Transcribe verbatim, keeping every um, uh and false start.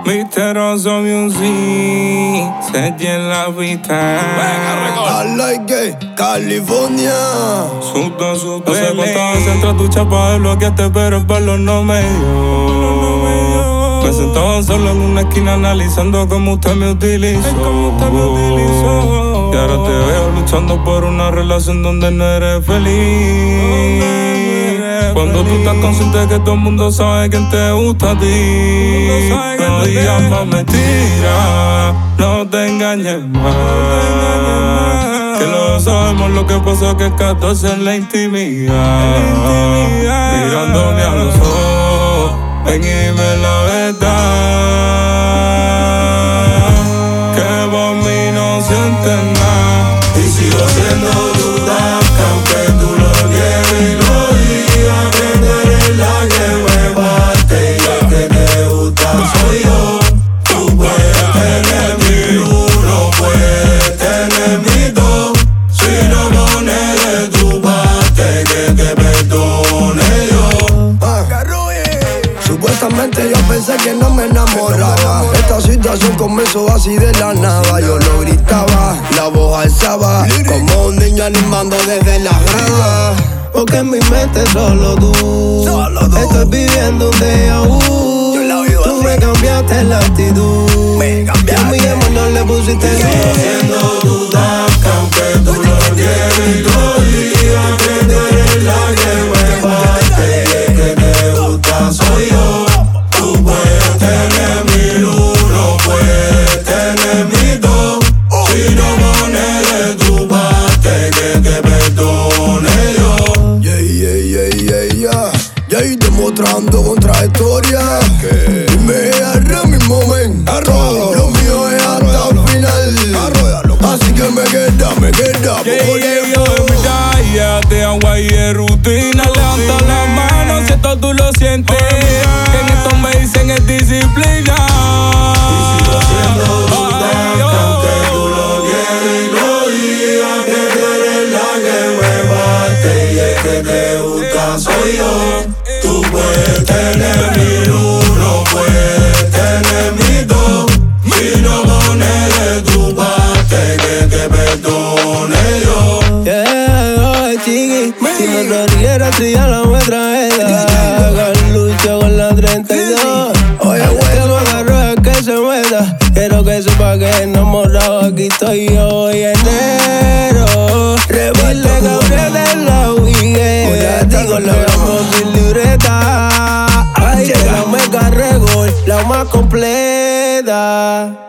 Misterioso music, se en la vista. I like it, California. Susto, susto. No sé cuántas veces entra tu chapa de bloquearte, pero el pelo no me dio. Me sentaba solo en una esquina analizando cómo usted me utilizó. Y ahora te veo luchando por una relación donde no eres feliz. Cuando tú estás consciente que todo el mundo sabe quién te gusta a ti. No digas más mentiras, no te engañes más. Que lo sabemos, lo que pasa que es catorce en la intimidad. Mirándome a los ojos, ven y dime la verdad. Que por mí no sientes nada. Y sigo siendo duda, aunque tú lo niegues y lo digas, que tú eres la que me parte y la que te gusta soy yo. Tú puedes tener mi uno, puedes tener mi dos. Si no pones de tu parte, que te perdone yo. Ah, supuestamente yo pensé que no me enamoraba. Esta situación comenzó así de la nada. Yo lo gritaba, la voz alzaba, como un niño animando desde la grada. Porque en mi mente solo tú, estoy viviendo un déjà vu. Tú me cambiaste la actitud, me cambiaste. A mi amor no le pusiste sigo siendo duda, aunque tú lo niegues y lo digas, que tú eres la que me parte y el que te gusta soy yo. Tú puedes tener mi uno, puedes tener mi dos. Si no pones de tu parte, que te perdone yo. Yeah, yeah, yeah, yeah, yeah. Ya yeah, demostrando contradictoria. Dime ahora mismo, men. Lo mío es hasta el final. Así que me queda, me queda. Yeah, yeah, yo en mi día de agua y de rutina. Levanta las manos si esto tú lo sientes. Que en esto me dicen es disciplina. Y sigo siendo duda, aunque tú lo niegues y lo digas, que tú eres la que me parte y el que te gusta soy yo. Tú puedes tener mi uno, puedes tener mi dos. Si no pones de tu parte, que te perdone yo. Yeah, oh, chiqui, si no te rieras, tría la muestra esa. Lucho con la treinta y dos. Oye, güey, que me agarro es que se meta. Quiero que sepa que enamorado aquí estoy yo. Y enero, rebelde Gabriel de la Wiguera. Digo, lo hablamos sin libreta. Ay, que la me carrego, la más completa.